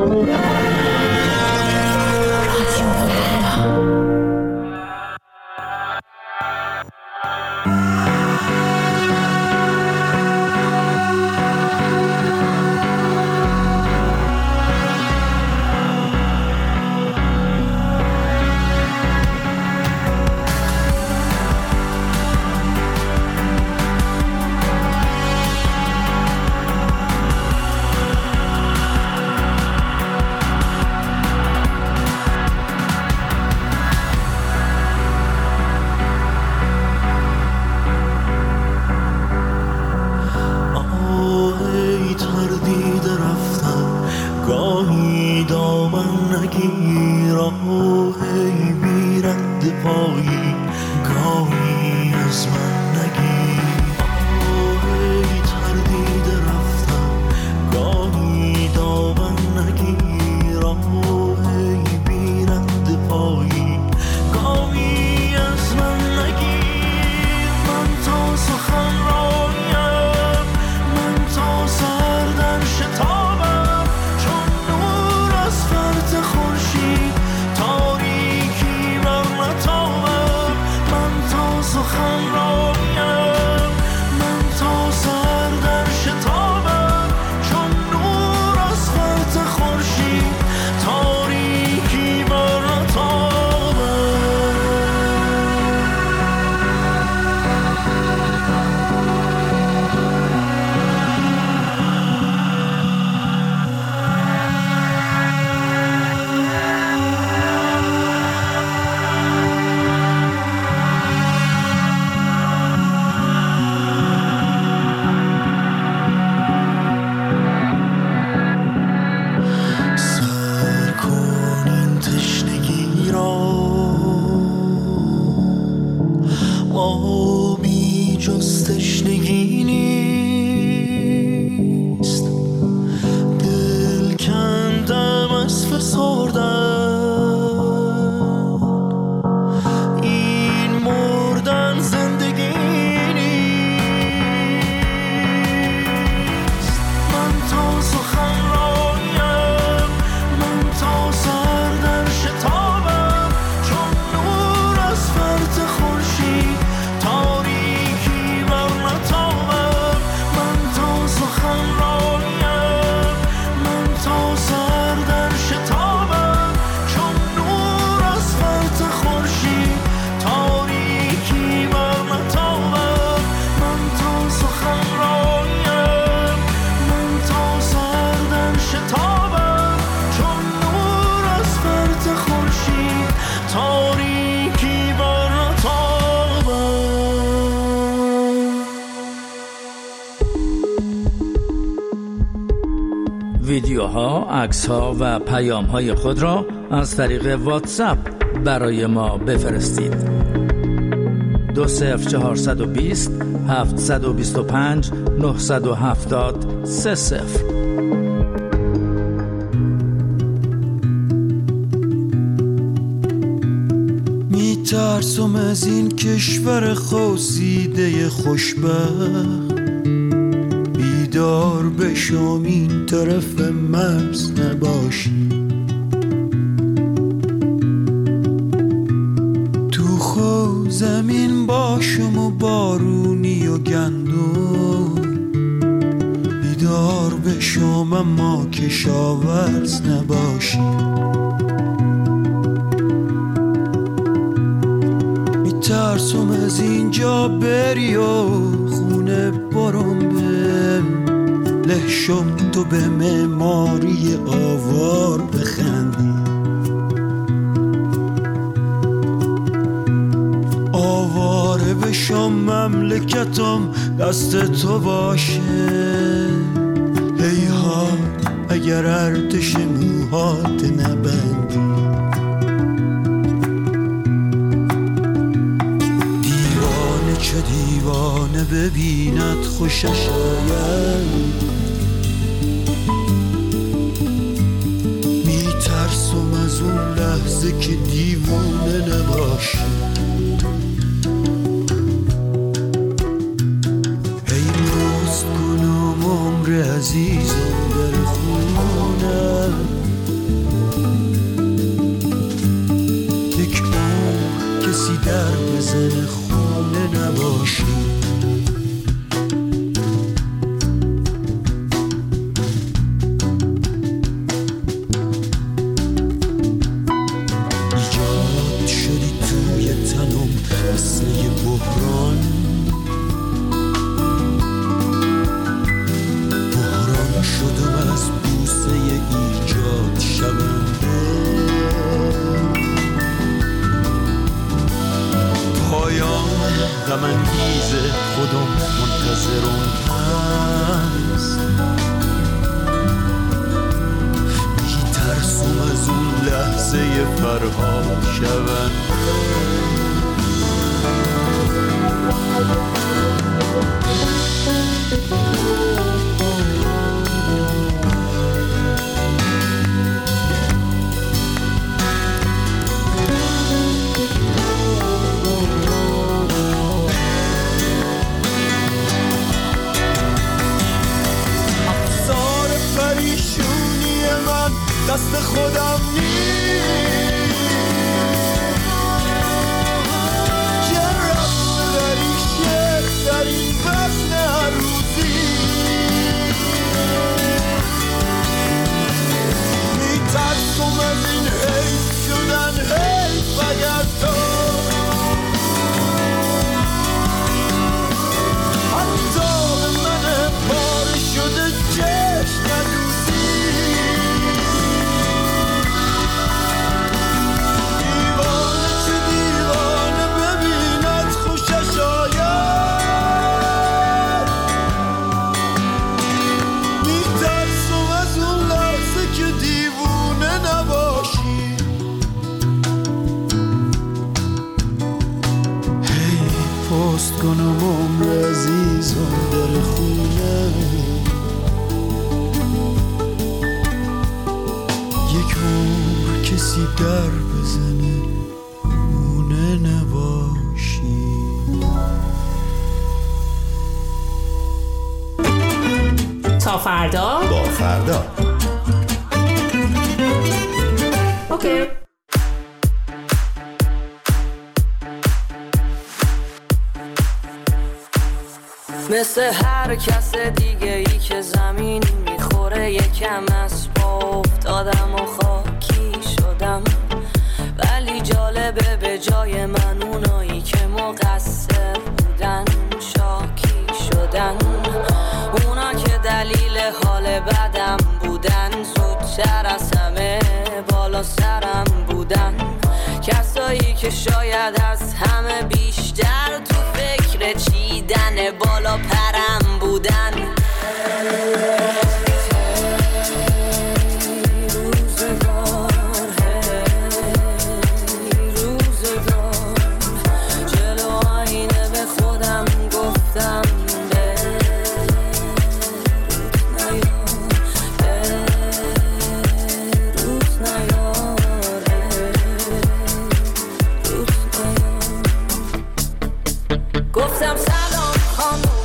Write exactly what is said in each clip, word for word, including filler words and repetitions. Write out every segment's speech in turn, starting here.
ویدیوها، عکس‌ها و پیام‌های خود را از طریق واتساپ برای ما بفرستید. دو صفر چهارصد و بیست هفتصد و بیست و پنج نهصد و هفتاد سه صفر. میترسم از این کشور خواسیده خوشبخت، بیدار بشم این طرف مرز نباشی، تو خو زمین باشم و بارونی و گندم، بیدار بشم اما کشاورز نباشی. میترسم از اینجا بری و خونه برم به لحشم، تو به معماری آوار بخندی، آواره بشم مملکتم دست تو باشه. هیهات اگر ارتش موهات نبندی، دیوانه چه دیوانه ببیند خوشش آید، میترسم از اون لحظه که دیوانه نباشی. هی روست کنم عمر عزیزم در خونم، غم انگیز خودم منتظرم هست، میترسم از اون لحظه فرها شون. دست خودم نیست که رفت دریشه در این وزن هر روزی، میترسم از این حیف شدن حیف اگر تو حتی به من پاره شده چشم ندوزی. کنم عمر عزیزم در خونه، یک عمر کسی در بزنه خونه نباشی. تا فردا با فردا. اوکی. مثل هر کس دیگه ای که زمینی میخوره یکم از پا افتادم و خاکی شدم، ولی جالبه به جای من اونایی که مقصر بودن شاکی شدن. اونا که دلیل حال بدم بودن زودتر از همه بالا سرم بودن. کسایی که شاید از همه بیشتر تو فکر چیدن بالا پرم بودن. گفتم سلام خانم،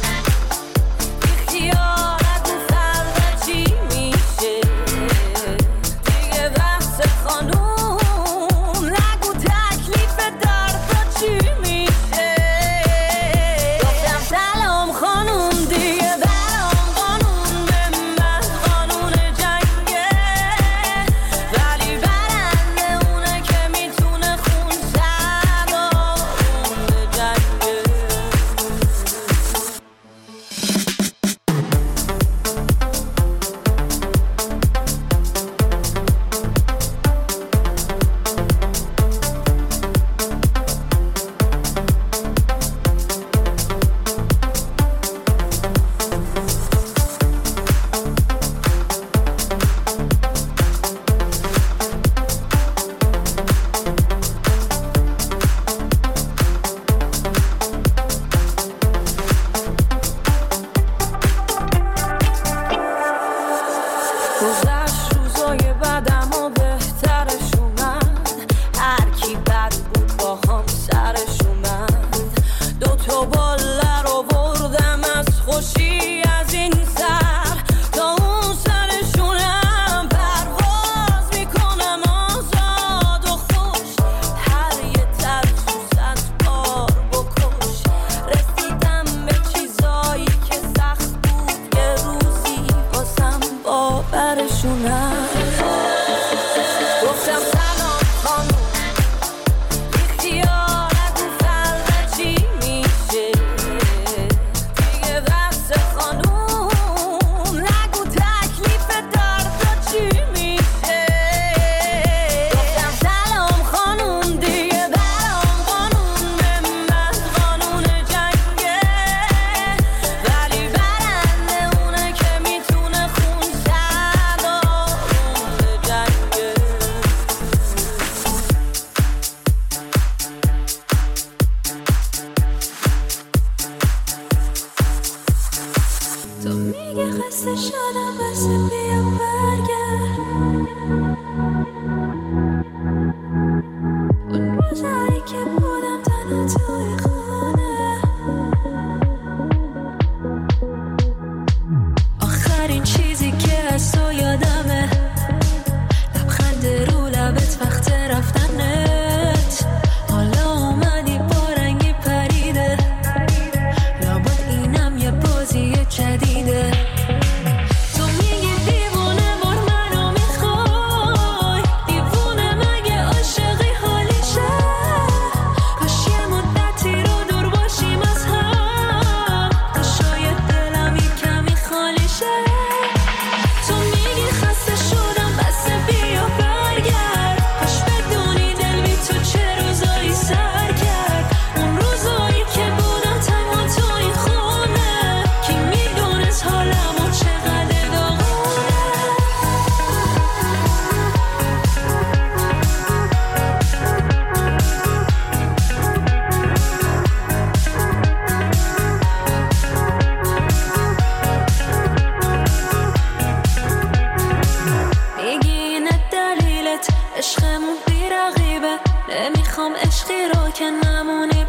اختیارت فردا چی میشه دیگه بحث خانم، نگو تکلیف دردا چی میشه. گفتم سلام خانم دیگه برام قانون به من قانون جنگه، ولی برنده اونه که میتونه خون زد و اون به جنگه. گذشت روزای بعدم و بهترش اومد، هر کی بد بود با هم سرش اومد. دوتا باله رو بردم از خوشی از این سر تا اون سرشونم پرواز میکنم آزاد و خوش. هر یه ترسو صد بار بکش، رسیدم به چیزایی که سخت بود یه روزی واسم باورشونم. گفتم سلام خانم، اختیارت فردا چی میشه دیگه بحث خانم، نگو تکلیف دردا چی میشه. گفتم سلام خانم دیگه برام قانون به من قانون جنگه،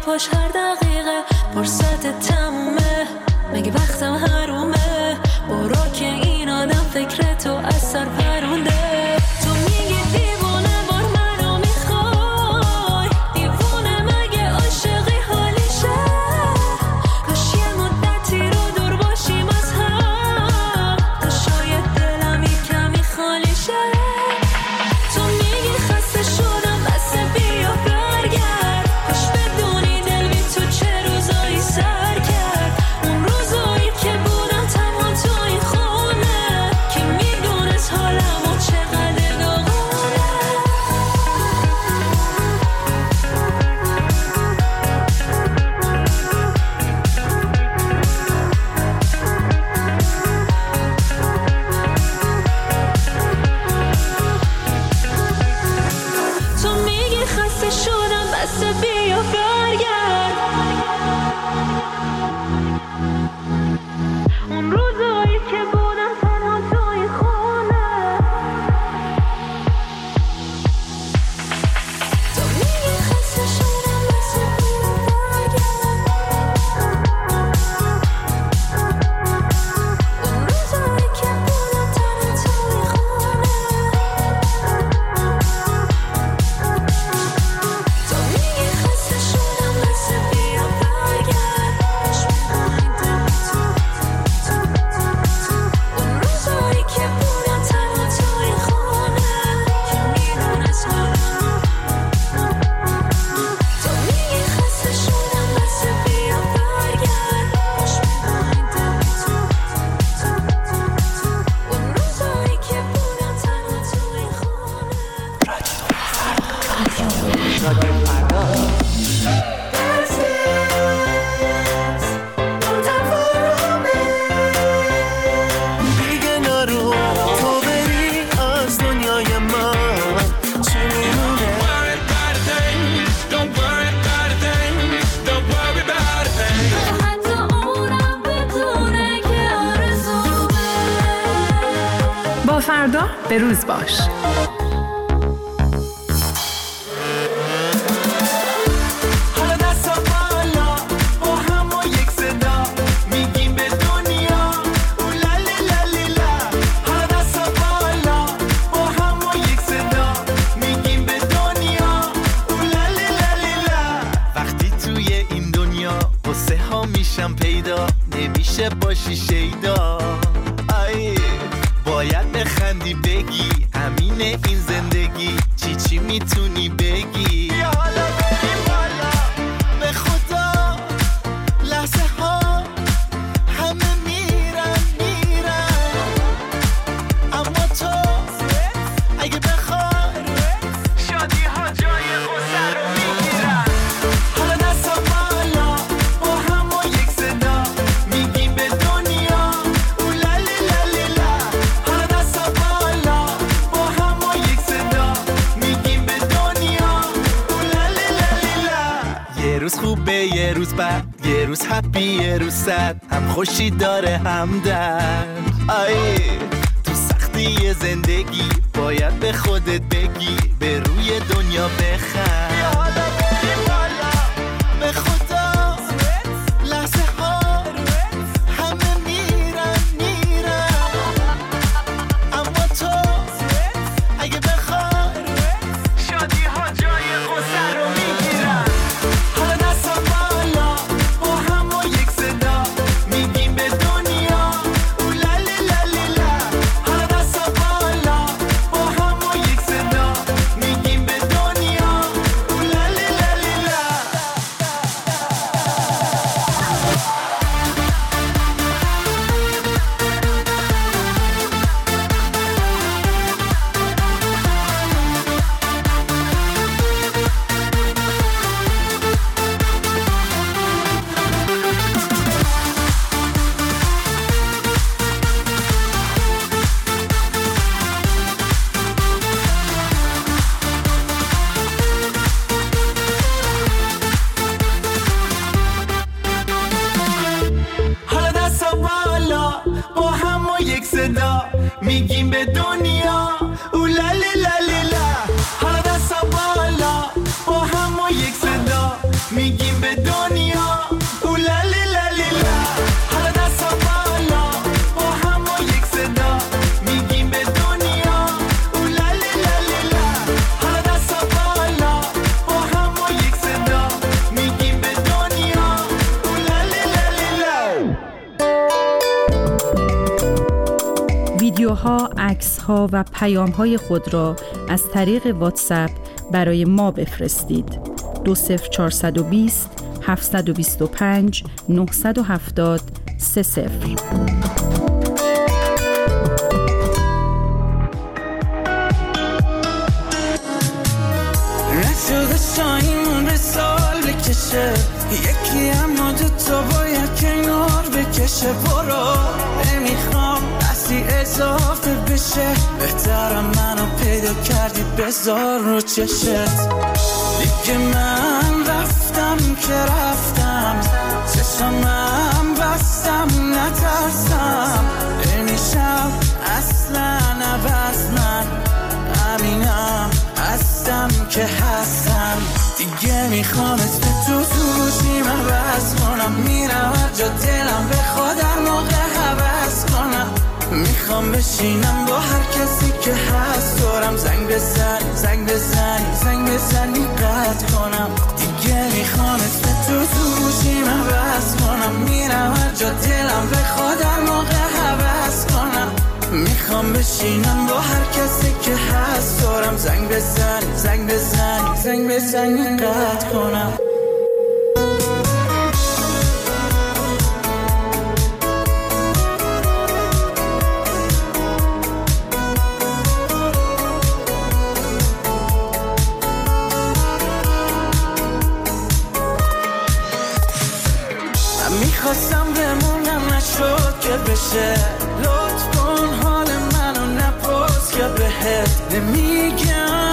پاش هر دقیقه فرصت تمومه، مگه وقتم حرومه؟ برو که این آدم فکر تو از سر پرونده. تو میگی دیوونه بار منو میخوای، دیوونه مگه عاشقی حالیشه؟ کاش یه مدتی رو دور باشیم از هم، تا شاید دلم یه کمی خالی شه. تو میگی خسته شدم بس بیا برگرد، کاش بدونی دل بی تو چه روزایی سر کرد. اون روزایی که بودم تنها تو این خونه، که میدونست حالم و چقدر داغونه. تو میگی خسته شدم بس بیا برگرد، اون روزایی که بودم تنها تو این خونه. تو میگی خسته شدم بس بیا برگرد، اون روزایی که بودم تنها تو این خونه. تو میگی خسته شدم بس بیا برگرد، کاش می‌خوایم دل تو اون روزایی که بودم تنها تو این خونه، که میدونست حالم. تو میگی خسته شدم بس بیا برگرد، کاش می‌خوایم دل تو اون روزایی که بودم تنها تو این خونه. دیگه نرو تو بری از دنیای من، چی میمونه؟ حتی اونم بدونه که آرزومه. با فردا به روز باش. حالا دستا بالا با هم و یک صدا میگیم به دنیا او لالی لالی لا. حالا دستا بالا با هم و یک صدا میگیم به دنیا او لالی لالی لا. وقتی توی این دنیا قصه ها میشم پیدا، نمیشه باشی شیدا. آی باید بخندی بگی امین این زندگی، چی چی میتونی بگی؟ بیا حالا بریم بالا، به خدا لحظه ها همه میرن میرن، اما تو اگه بخوای شادی ها جای غصه رو میگیرن. حالا دستا بالا با هم و یک صدا میگیم به دنیا او لالی لالی لا. حالا دستا بالا با هم و یک صدا میگیم به دنیا او لالی لالی لا. یه روز خوبه یه روز بد، یه روز هپی یه روز سد، هم خوشی داره هم درد. آی تو سختی زندگی باید به خودت بگی به روی دنیا بخند. بیا حالا بریم بالا، به خدا لحظه ها همه میرن میرن، اما تو اگه بخوای شادی ها جای غصه رو میگیرن. حالا دستا بالا با هم و یک صدا میگیم به دنیا او لالی لالی لا. حالا دستا بالا با هم و یک صدا میگیم به دنیا او لالی لالی لا. حالا دستا بالا با هم و یک صدا میگیم به دنیا او لالی لالی لا. حالا دستا بالا با هم و یک صدا میگیم به عکس‌ها و پیام‌های خود را از طریق واتساپ برای ما بفرستید. دو صفر چهارصد و بیست هفتصد و بیست و پنج نهصد و هفتاد سه صفر. نشده شایمون به سال بکشه یکی، اما دو تا باید کنار بکشه. برو نمیخوام اصلی اضافه بشه، بهترم منو پیدا کردی بذار رو چشت. دیگه من رفتم که رفتم، چشمم بستم نترسم. نمیشم اصلا عوض، من همینم هستم که هستم. دیگه میخوام اسم تو تو گوشیم عوض کنم، میرم هر جا دلم بخواد هر موقع حوض کنم. میخوام بشینم با هر کسی که هست دورم، زنگ بزنی زنگ بزنی زنگ بزنی قطع کنم. دیگه میخوام اسم تو تو گوشیم عوض کنم، میرم هر جا دلم بخواد هر موقع حوض کنم. میخوام بشینم با هر کسی که هست دورم، زنگ بزنی زنگ بزنی زنگ بزنی قطع کنم. میخواستم بمونم نشد که بشه، لطف کن حال منو نپرس که بهت نمیگم.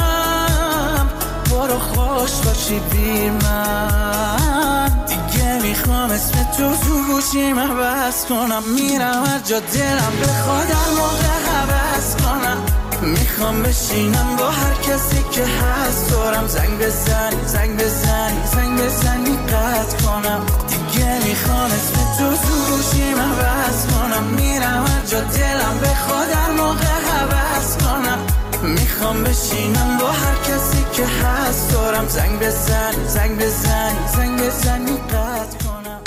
برو خوش باشی بی من، دیگه میخوام اسم تو تو گوشیم عوض کنم. میرم هر جا دلم بخواد هر موقع حوض کنم. میخوام بشینم با هر کسی که هست دورم، زنگ بزنی زنگ بزنی زنگ بزنی قطع کنم. دیگه میخوام اسم تو تو گوشیم عوض کنم، میرم هر جا دلم بخواد هر موقع حوض کنم. میخوام بشینم با هر کسی که هست دورم، زنگ بزنی زنگ بزنی زنگ بزنی قطع کنم.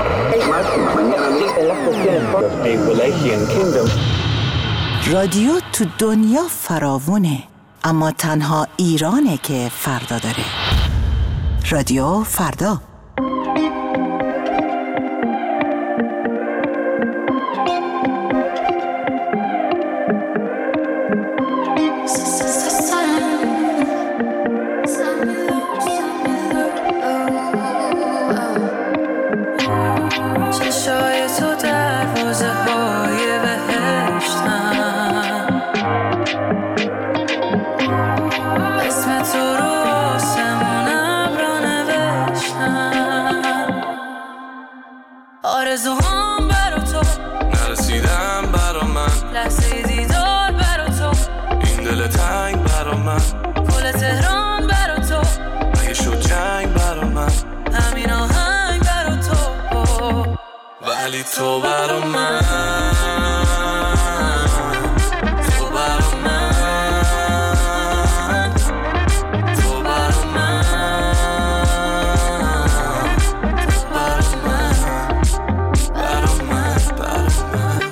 رادیو تو دنیا فراوونه، اما تنها ایرانه که فردا داره. رادیو فردا. آرزوهام برا تو نرسیدم، برا من لحظه دیدار برا تو، این دل تنگ برا من، گل تهران برا تو، اگه شد جنگ برا من، همین آهنگ برا تو، ولی تو برا من، تو برا من، تو برا من، تو برا من، برا من، برا من.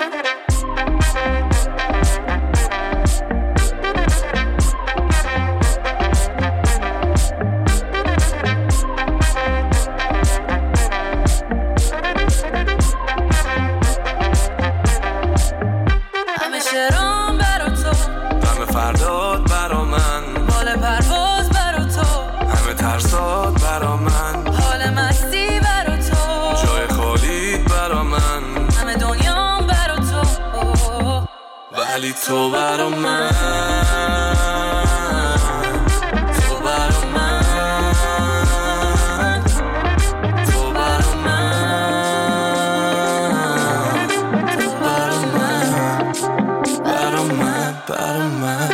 همیشه رام برا تو، غم فرداد برا من، بال پرواز برا تو، همه ترسات برا من، حال مستی برا تو، جای خالی برا من، همه دنیا برا تو، ولی تو برا من، تو برا من، تو برا من، تو برا من، برا من، برا من.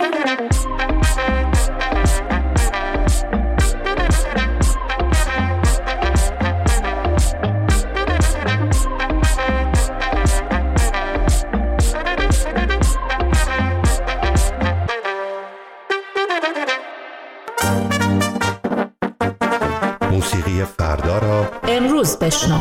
موسیقی فردا را امروز بشنو.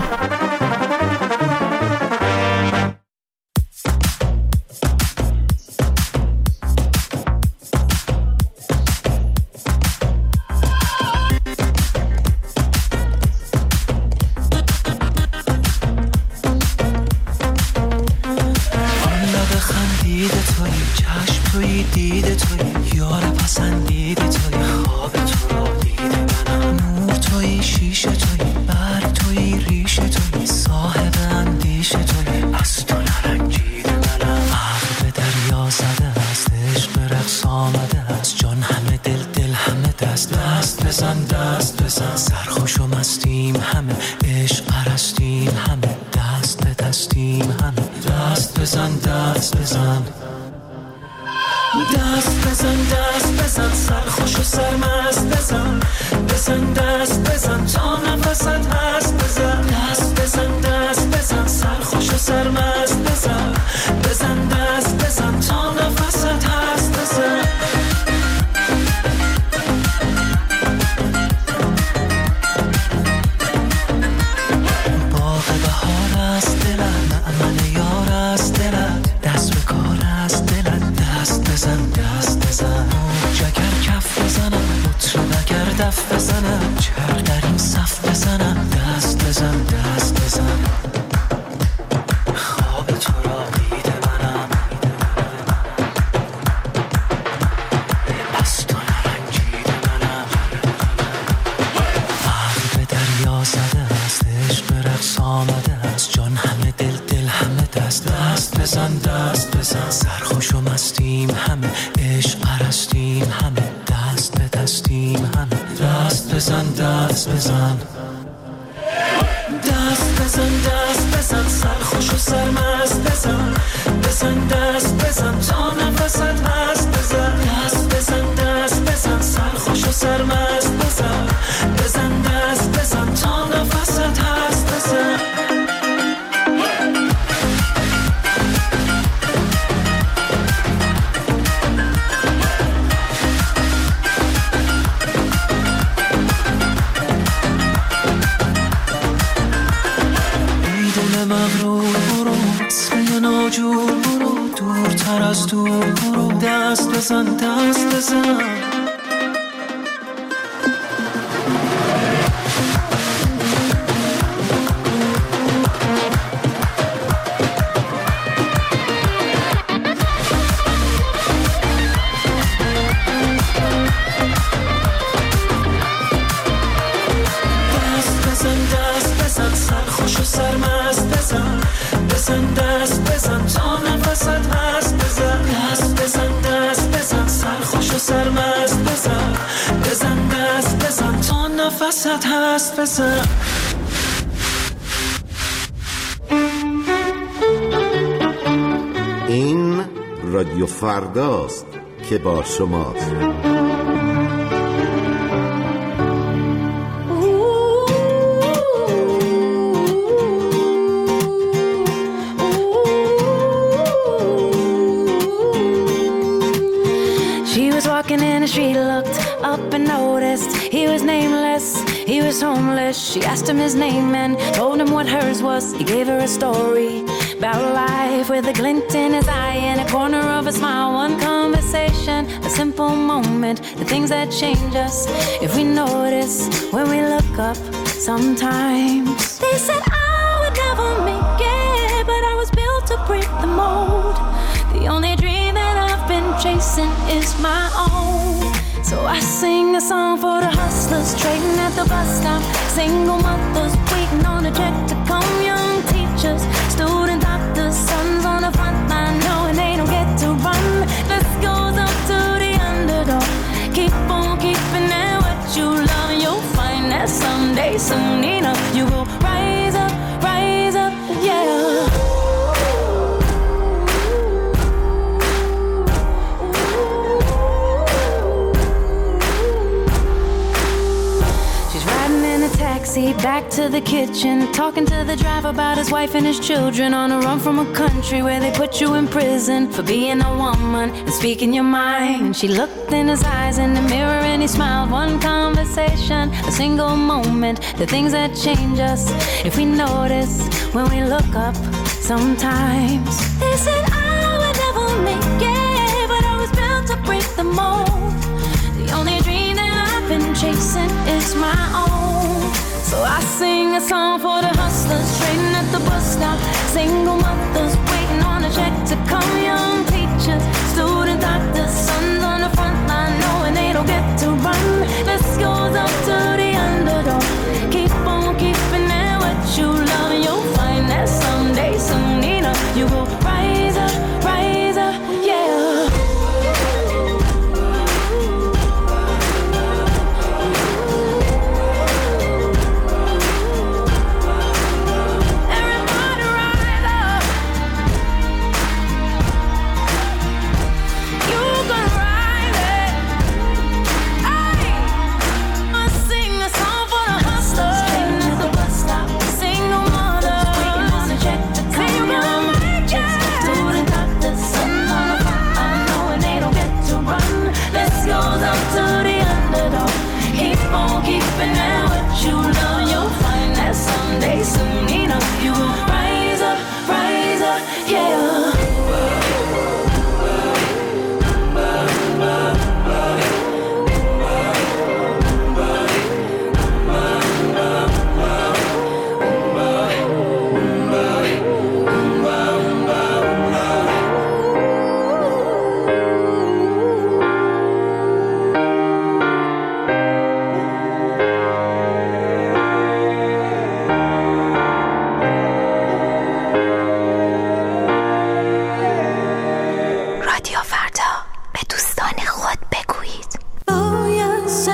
توی دیده توی یار پسندیده توی خواب تو را دیده منم نور توی شیشه توی برگ توی ریشه توی صاحب اندیشه توی از تو نرنجیده منم عقل به دریا زده است عشق به رقص آمده است جان همه دل دل همه دست دست بزن دست بزن سرخوش و مستیم همه عشق پرستیم همه دست به دستیم همه دست بزن دست بزن دست بزن دست بزن سرخوش و سرمست بزن بزن دست بزن تا نفست هست بزن دست بزن دست بزن سرخوش و سرمست بزن بزن دست بزن تا نفست هست بزن باغ بهار است دلت مأمن یار است دلت دست به کار است دلت دست بزن دست بزن جگر کف بزنم مطرب اگر دف بزنم چرخ در این صف بزنم دست بزن دست بزن خواب تو را دیده منم از تو نرنجیده منم عقل به دریا زده است عشق به رقص آمده است جان همه دل دل همه دست دست بزن دست بزن سرخوش و مستیم همه عشق پرستیم همه دست به دستیم همه دست بزن دست بزن دست بزن دست بزن سرخوش و سرمست بزن بزن دست بزن تا نفست هست بزن دست بزن دست بزن سرخوش و سرمست بزن بزن دست بزن تا نفست هست بزن مغرور برو اسم ناجور برو دورتر از دور برو دست بزن دست بزن بزن دست بزن تا نفست هست بزن دست بزن دست بزن سرخوش و سرمست بزن بزن دست بزن تا نفست هست بزن این رادیو فرداست که با شماست. Walking in the street, looked up and noticed he was nameless, he was homeless. She asked him his name and told him what hers was. He gave her a story about life with a glint in his eye and a corner of a smile. One conversation, a simple moment, the things that change us if we notice when we look up sometimes. They said I would never make it, but I was built to break the mold. The only dream that I've been chasing is my own. So I sing a song for the hustlers trading at the bus stop, single mothers waiting on a check to come, young teachers, student doctors, sons on the front line knowing they don't get to run. This goes up to the underdog. Keep on keeping at what you love and you'll find that someday, soon enough, you will rise up, rise up, yeah. Taxi back to the kitchen, talking to the driver about his wife and his children, on a run from a country where they put you in prison for being a woman and speaking your mind. She looked in his eyes in the mirror and he smiled. One conversation, a single moment, the things that change us if we notice when we look up sometimes. They said I would never make it, but I was built to break the mold. The only dream that I've been chasing is my own. So I sing a song for the hustlers trading at the bus stop, single mothers waiting on a check to come, young teachers, student doctors.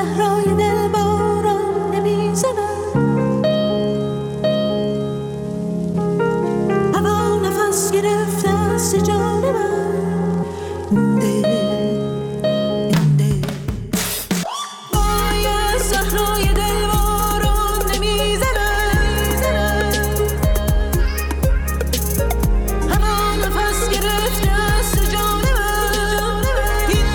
صحرای دل باران نمیزند، هوا نفس گرفته است جان من، این دل این دل وای صحرای دل باران نمیزند، هوا نفس گرفته است جان من، این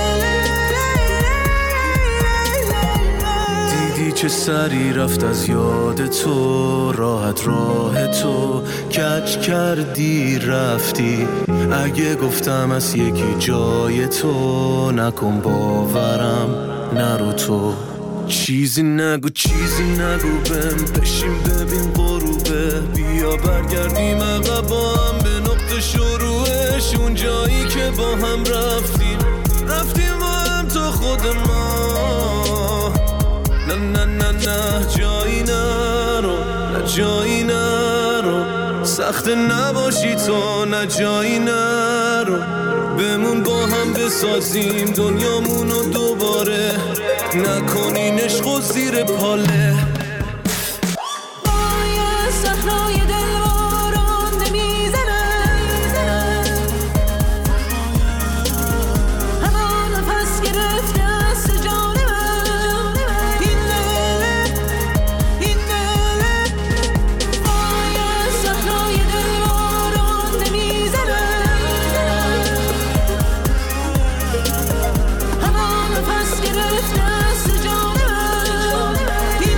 دل. دیدی چه سری رفت از یاد تو، راحت راه تو کج کردی رفتی. اگه گفتم از یکی جای تو، نکن باورم نرو تو. چیزی نگو چیزی نگو بهم، بشین ببین غروبه، بیا برگردیم عقب با هم به نقطه شروعش. اون جایی که با هم رفتیم رفتیم با هم تا خود ما. نه نه نه نه جایی نرو، نه جایی نرو، سخت نباشی تو، نه جایی نرو. بمون با هم بسازیم دنیامونو دوباره، نکنین عشق و زیر پاله. وای صحرای دل باران نمیزند، هوا نفس گرفته است جان من، این دل این دل. وای صحرای دل باران نمیزند، هوا نفس گرفته است جان من، این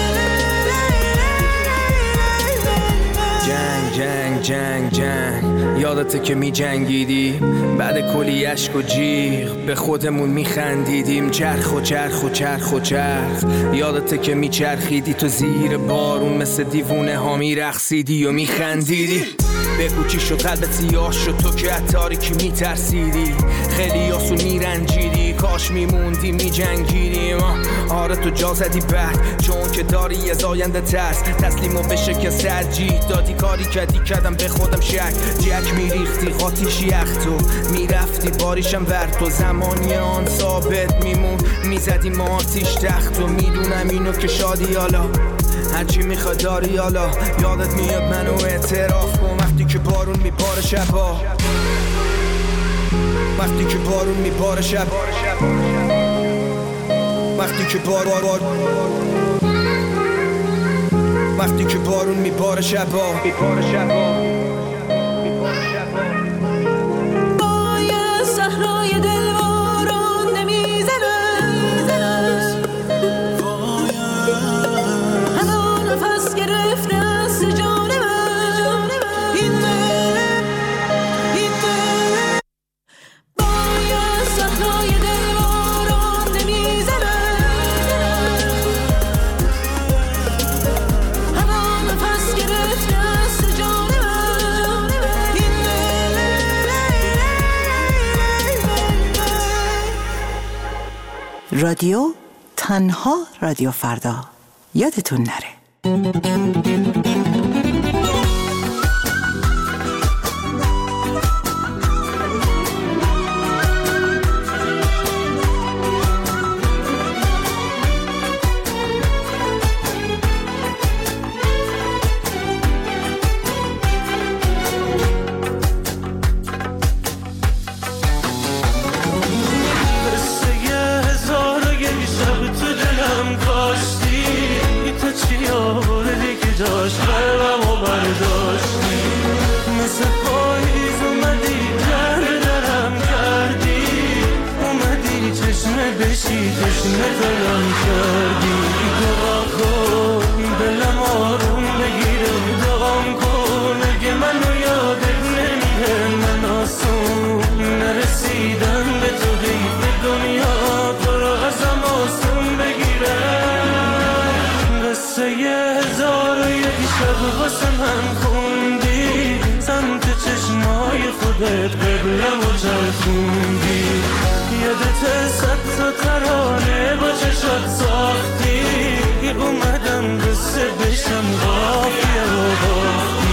جنگ جنگ جنگ جنگ، یادته که می جنگیدیم بعد کلی اشک و جیغ، به خودمون می خندیدیم چرخ و چرخ و چرخ و چرخ. یادته که می چرخیدی تو زیر بارون، مثل دیوونه ها می رقصیدی و می خندیدی. بگو چی شد قلبت سیاه شد تو که از تاریکی می ترسیدی، خیلی آسون می رنجیدی، کاش می موندی می جنگیدیم. آره تو جا زدی بعد، چون که داری یه زاینده ترس، تسلیم و بشه که سرجی دادی، کاری کردی کردم به خودم شک. جک می ریختی قاطیش یخ تو می رفتی باریشم بر تو، زمانی آن ثابت میمون می زدی ما آتیش تخت. و میدونم اینو که شادی حالا هرچی میخواد داری حالا، یادت میاد منو اعتراف کن وقتی که بارون میباره شبا، وقتی که بارون میباره شب، وقتی که بار بار بار وقتی که بارون میباره شبا، میباره شبا. وای صحرای دل باران نمیزند، هوا نفس گرفته است جان من، این دل این دل. وای صحرای دل باران نمیزند، هوا نفس گرفته است جان من، این دل. رادیو تنها رادیو فردا، یادتون نره. قبلم و چرخوندی، یادت صد تا ترانه با چشات ساختی، اومدم قصه بشم قافیه و باختی.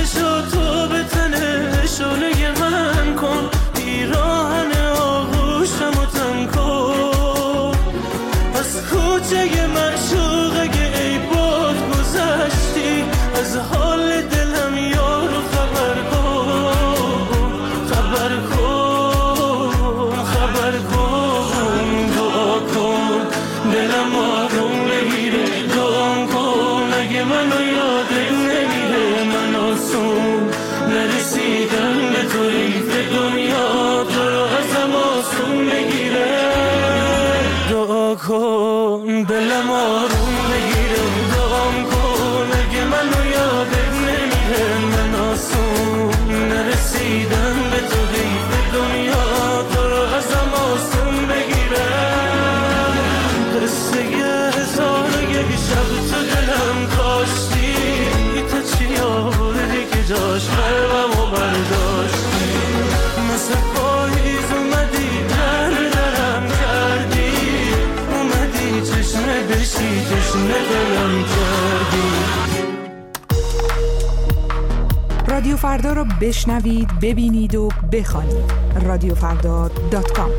چشا تو به تنه شعله من کن، پیراهن آغوشم و تن کن. از کوچه معشوق اگه ای باد گذشتی، از حال دلم یارو خبر کن، خبر کن، خبر کن. دعا کن دلم آروم بگیره، دعا کن اگه منو یادت نمیره. من آسون نرسیدم به تو، حیف دنیا تو رو ازم آسون بگیره. دعا کن دلم آروم بگیره، دعا کن اگه منو یادت نمیره. من آسون نرسیدم به تو، حیف دنیا تو رو ازم آسون بگیره. قصه هزار و یک شب تو دلم کاشتی، تو چی آوردی که جاش قلبم و برداشتی. مثل پاییز اومدی در درم کردی، اومدی چشمه بشی تشنه دلم کردی. رادیو فردا رو بشنوید، ببینید و بخوانید. رادیو فردا دات کام.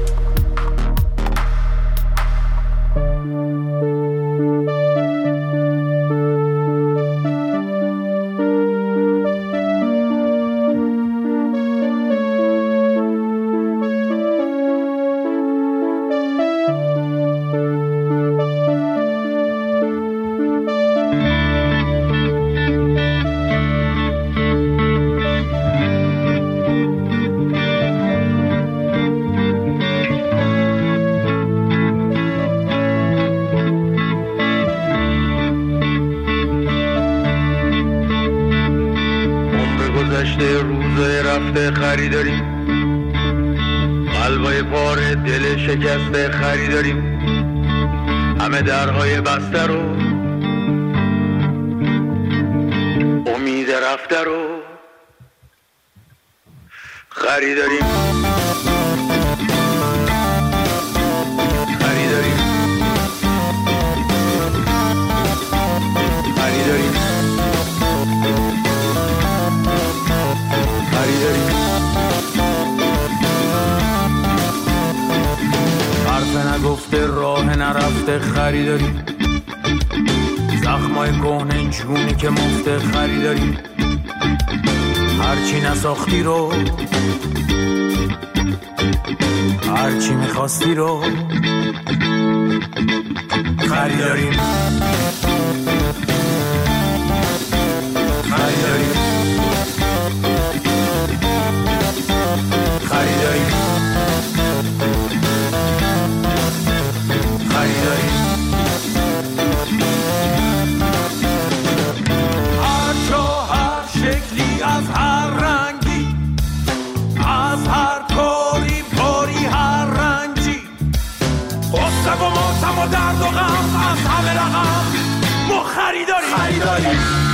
خریداریم قلبای پاره دل شکسته، خریداریم همه درهای بسته رو، امید رفته رو خریداریم. خریداریم خریداریم خریداریم حرف نگفته راه نرفته، خریداریم زخمای کهنه جونی که مفته، خریداریم هرچی نساختی رو، هرچی میخواستی رو خریداریم. خریداریم خریداریم خریداریم هر جا هر شکلی از هر رنگی، از هر کاری باری هر رنجی، غصه و ماتم و درد و غم از همه رقم ما خریداریم. خریداریم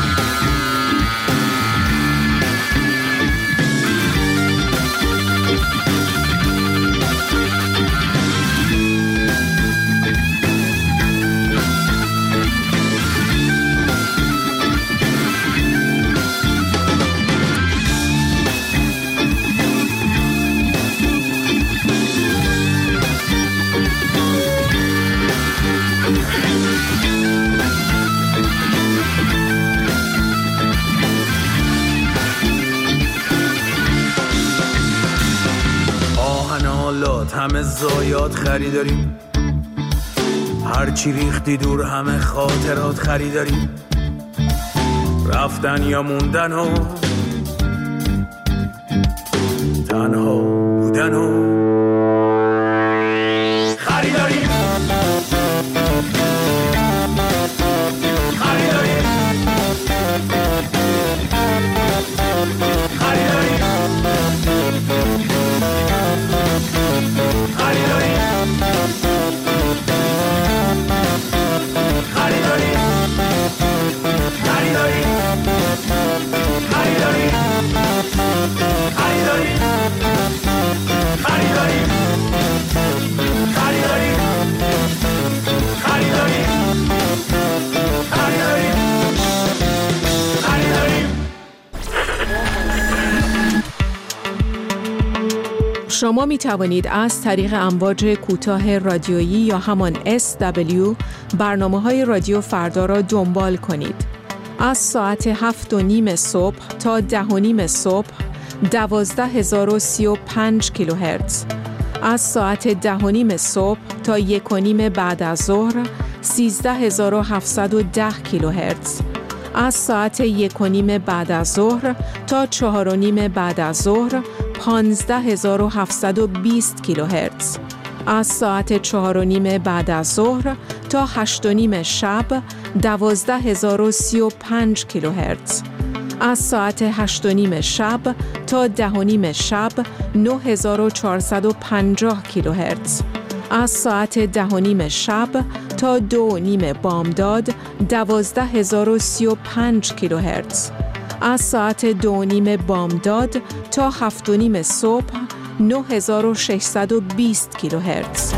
همه زایات خریداریم، هرچی ریختی دور همه خاطرات خریداریم، رفتن یا موندن و تنها بودن و خریداریم. خریداریم خریداریم خریداریم خریداریم شما می توانید از طریق امواج کوتاه رادیویی یا همان اس دبلیو برنامه های رادیو فردا را دنبال کنید. از ساعت هفت و نیم صبح تا ده و نیم صبح دوازده هزار و سی و پنج کیلوهرتز، از ساعت ده و نیم صبح تا یک و نیم بعد از ظهر سیزده هزار و هفتصد و ده کیلوهرتز، از ساعت یک و نیم بعد از ظهر تا چهار و نیم بعد از ظهر پانزده هزار و هفتصد و بیست کیلوهرتز، از ساعت چهار و نیم بعد از ظهر تا هشت و نیم شب دوازده هزار و سی و پنج کیلوهرتز، از ساعت هشت و نیم شب تا ده و نیم شب نه هزار و چهارصد و پنجاه کیلوهرتز، از ساعت ده و نیم شب تا دو و نیم بامداد دوازده هزار و سی و پنج کیلوهرتز، از ساعت دو و نیم بامداد تا هفت و نیم صبح نه هزار و ششصد و بیست کیلوهرتز.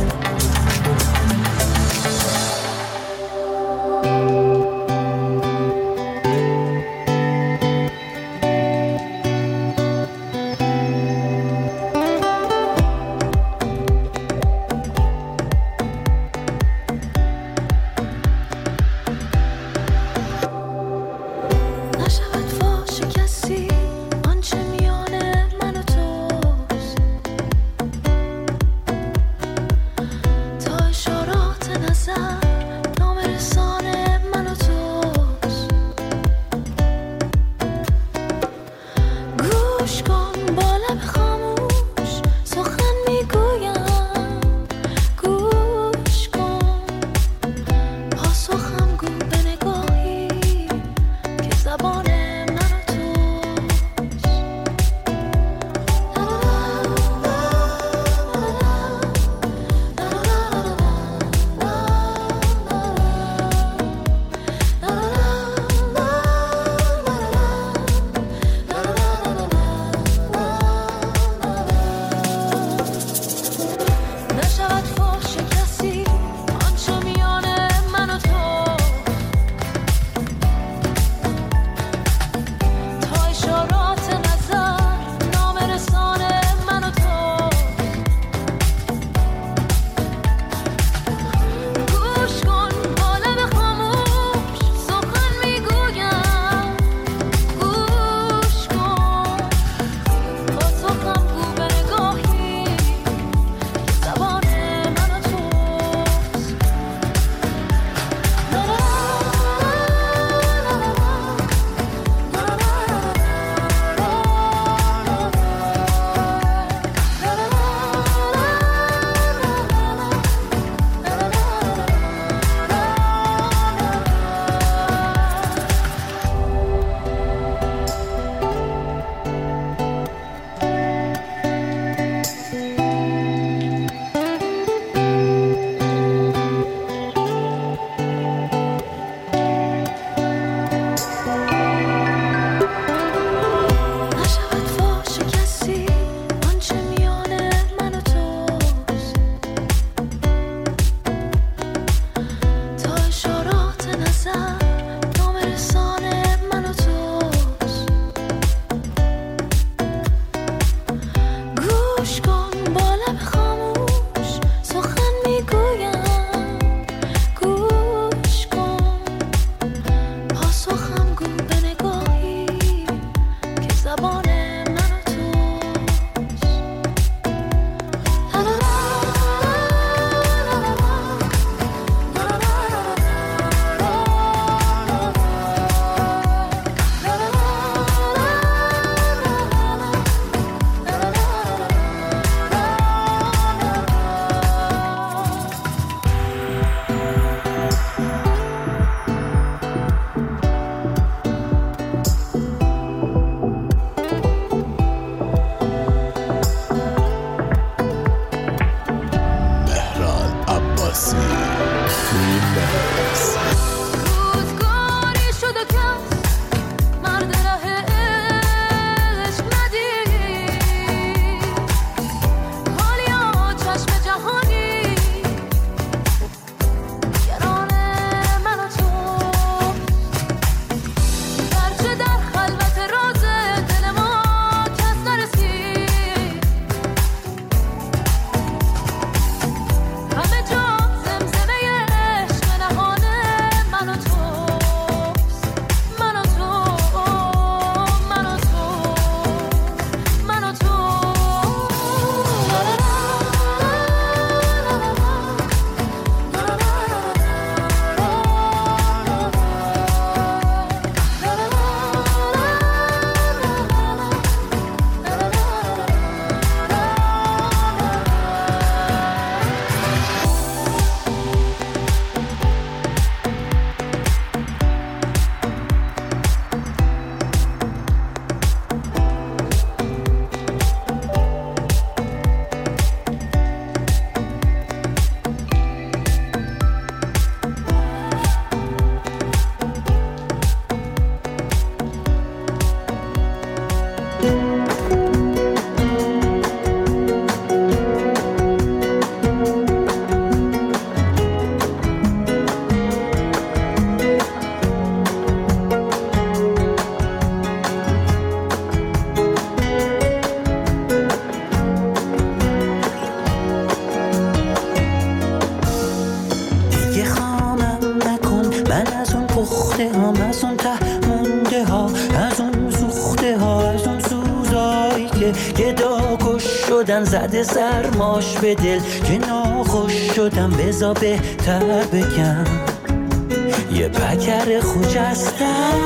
مونده ها، از اون سوخته ها، از اون سوزایی که گداگوش شدن زده سرماش به دل، که ناخوش شدم بزا بهتر بگم یه پکر خجستم.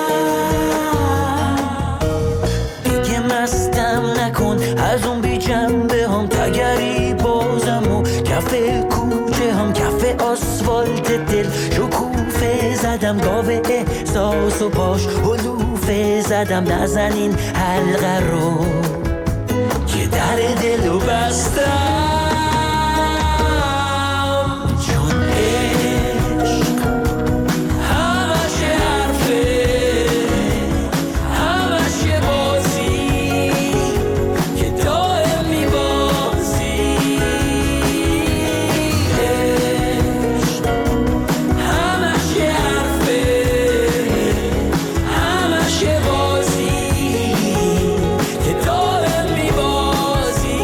دیگه مستم نکن از اون بی جنبه هم، تگری بازم و کف کوچه هم، کف آسفالت دل شکوفه زدم، گاوه احساس و باش حلوفه زدم. نزن این حلقه رو که در دلو بستم، چون عشق همش حرفه، همش یه بازی که دائم میبازی. عشق همش یه حرفه، همش یه بازی که دائم میبازی.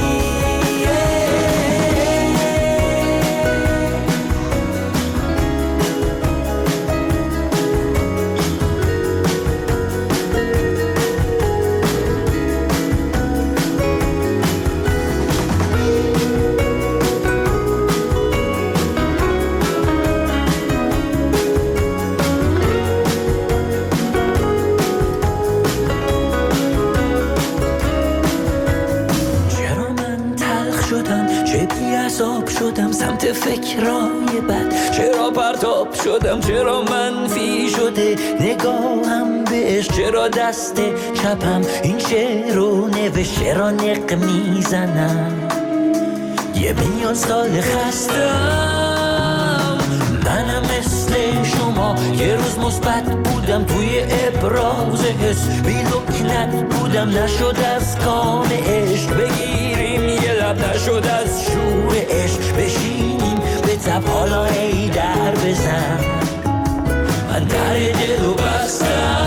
چرا من تلخ شدم، چه بی‌عصاب شدم سمت فکرای بد، چرا پرتاب شدم، چرا منفی شده نگاهم بهش، چرا دست چپم این شعر رو نوشت، چرا نق میزنم یه میلیون سال خستم. منم مثل شما یه روز مثبت بودم توی ابراز حس، بی لکنت بودم نشد از کام عشق، بگیریم یه لب نشد از شور عشق، بشینیم به تب حالا ای در بزن، من در دلو بستم.